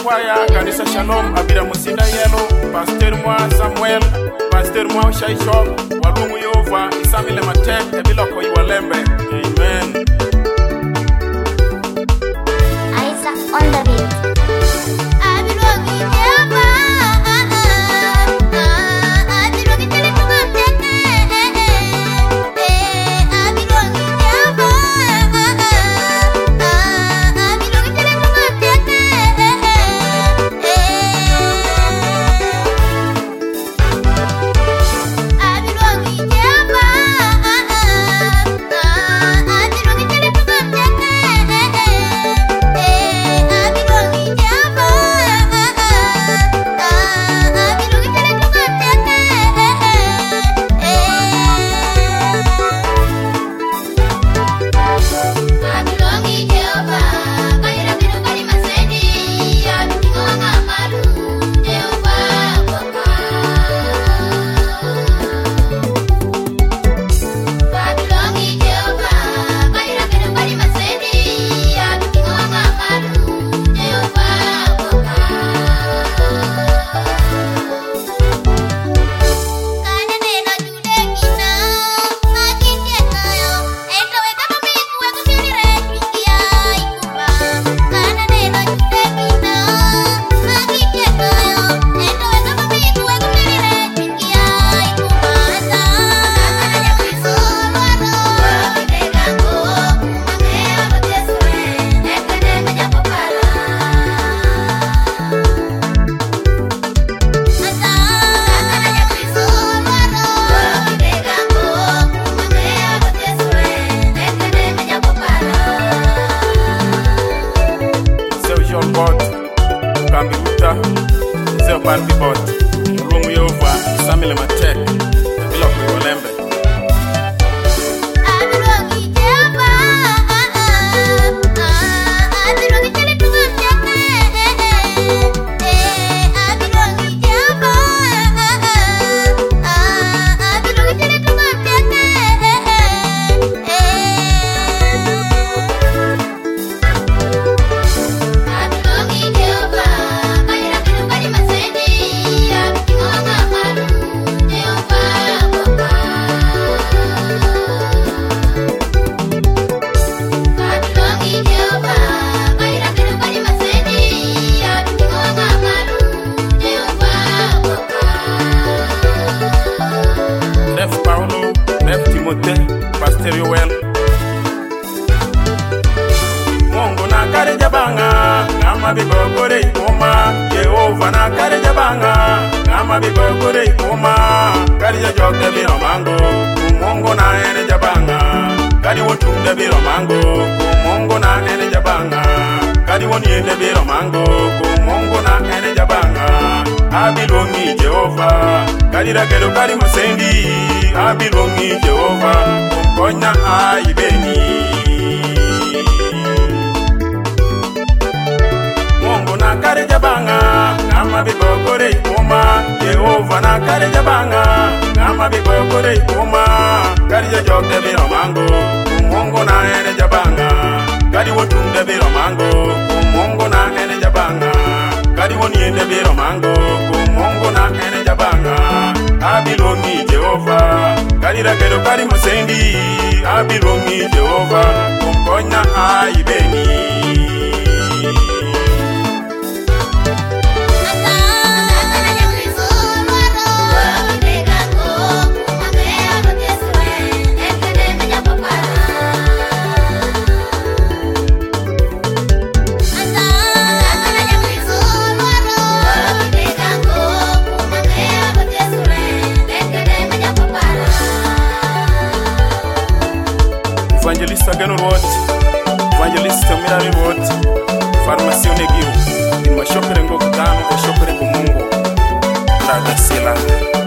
kwaya kanisa Shalom abira musinda yelo pastor mwa Samuel pastor mwa Shaishop walungu Yehova isamile matek ebiloko iwalembe. Amen. Isaac on the beat. Kambiruta zeo party bot mulungu Yehova isamile matek ebiloko iwalembe. Pastor Yoel Mungu na kare jabanga ngama bigogore ikoma Yehova na kare jabanga ngama bigogore ikoma kari joge biro mango Mungu na ene jabanga kari wotunde biro mango Mungu na ene jabanga kari woni ene biro mango Mungu na ene jabanga abilongi Jehova kari ragero kari musendi abilongi Jehova konya aibeni Mungu na kare jabanga ngama bigogore ikoma Yehova na kare jabanga ngama bigogore ikoma kari joge biro mango Mungu na ene jabanga kari wotunde biro mango Mungu na ene jabanga kari woni ene biro mango Mungu na ene jabanga abilongi Jehova kari ragero kari musendi abilongi Jehova konya aibeni Evangelist Agano Road, Evangelist Mirari Road, Pharmacy Onegio, in Mashopere Ngokutano, Mashopere Kumungo, Brother Sila.